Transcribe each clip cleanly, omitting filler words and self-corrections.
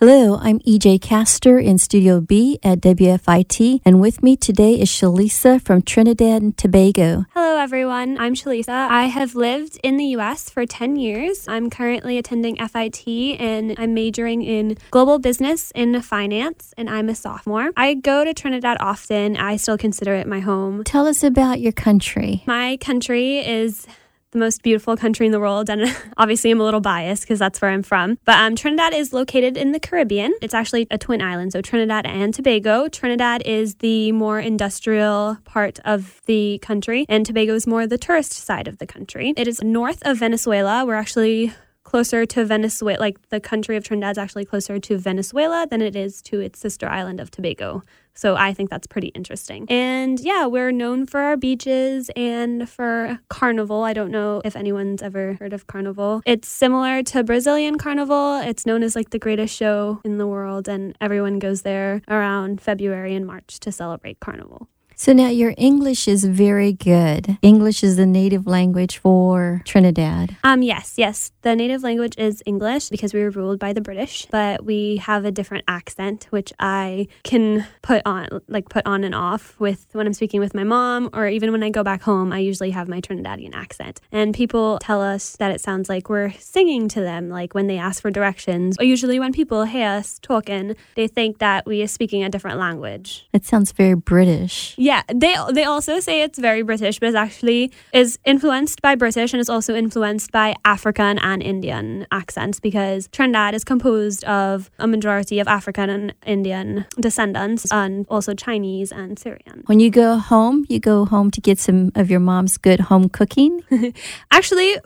Hello, I'm EJ Castor in Studio B at WFIT, and with me today is Shalisa from Trinidad and Tobago. Hello, everyone. I'm Shalisa. I have lived in the U.S. for 10 years. I'm currently attending FIT, and I'm majoring in global business in finance, and I'm a sophomore. I go to Trinidad often. I still consider it my home. Tell us about your country. My country is the most beautiful country in the world, and obviously I'm a little biased because that's where I'm from. But Trinidad is located in the Caribbean. It's actually a twin island, so Trinidad and Tobago. Trinidad is the more industrial part of the country, and Tobago is more the tourist side of the country. It is north of Venezuela. We're actually closer to Venezuela, like the country of Trinidad is actually closer to Venezuela than it is to its sister island of Tobago. So I think that's pretty interesting. And yeah, we're known for our beaches and for Carnival. I don't know if anyone's ever heard of Carnival. It's similar to Brazilian Carnival. It's known as like the greatest show in the world, and everyone goes there around February and March to celebrate Carnival. So now your English is very good. English is the native language for Trinidad. Yes. The native language is English because we were ruled by the British, but we have a different accent, which I can put on and off with when I'm speaking with my mom, or even when I go back home, I usually have my Trinidadian accent. And people tell us that it sounds like we're singing to them, like when they ask for directions. Or usually when people hear us talking, they think that we are speaking a different language. It sounds very British. Yeah, they also say it's very British, but it actually is influenced by British, and it's also influenced by African and Indian accents, because Trinidad is composed of a majority of African and Indian descendants, and also Chinese and Syrian. When you go home to get some of your mom's good home cooking? Actually,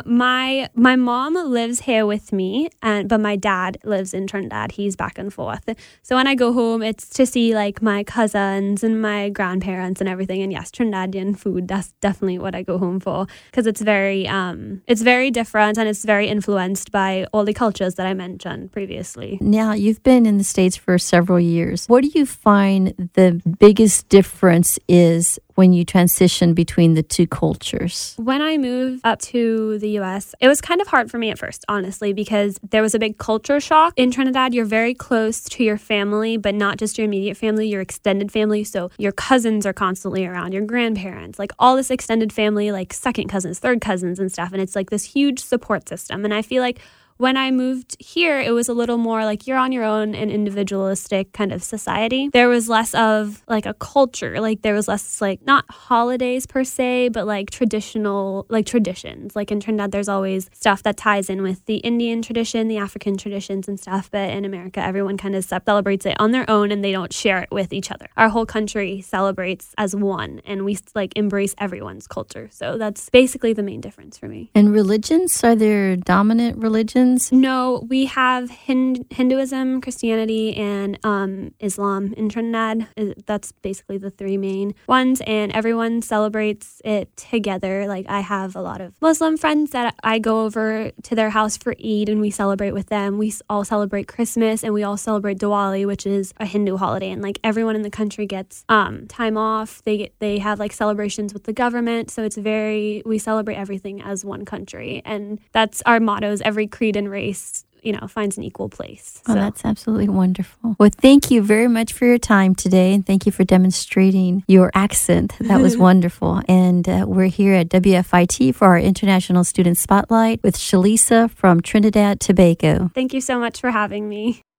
my mom lives here with me, but my dad lives in Trinidad. He's back and forth. So when I go home, it's to see like my cousins and my grandparents and everything. And yes, Trinidadian food, that's definitely what I go home for, because it's very different, and it's very influenced by all the cultures that I mentioned previously. Now, you've been in the States for several years. What do you find the biggest difference is when you transition between the two cultures? When I moved up to the U.S., it was kind of hard for me at first, honestly, because there was a big culture shock. In Trinidad, you're very close to your family, but not just your immediate family, your extended family. So your cousins are constantly around, your grandparents, like all this extended family, like second cousins, third cousins and stuff. And it's like this huge support system. And I feel like when I moved here, it was a little more like you're on your own, an individualistic kind of society. There was less of like a culture, like there was less like not holidays per se, but like traditional, like traditions. Like in Trinidad, there's always stuff that ties in with the Indian tradition, the African traditions and stuff. But in America, everyone kind of celebrates it on their own and they don't share it with each other. Our whole country celebrates as one, and we like embrace everyone's culture. So that's basically the main difference for me. And religions, are there dominant religions? No, we have Hinduism, Christianity, and Islam in Trinidad. That's basically the three main ones, and everyone celebrates it together. Like I have a lot of Muslim friends that I go over to their house for Eid, and we celebrate with them. We all celebrate Christmas, and we all celebrate Diwali, which is a Hindu holiday. And like everyone in the country gets time off. They have like celebrations with the government, so we celebrate everything as one country, and that's our mottos. Every creed and race, finds an equal place. Oh, that's absolutely wonderful. Well, thank you very much for your time today, and thank you for demonstrating your accent. That was wonderful. And we're here at WFIT for our International Student Spotlight with Shalisa from Trinidad Tobago. Thank you so much for having me.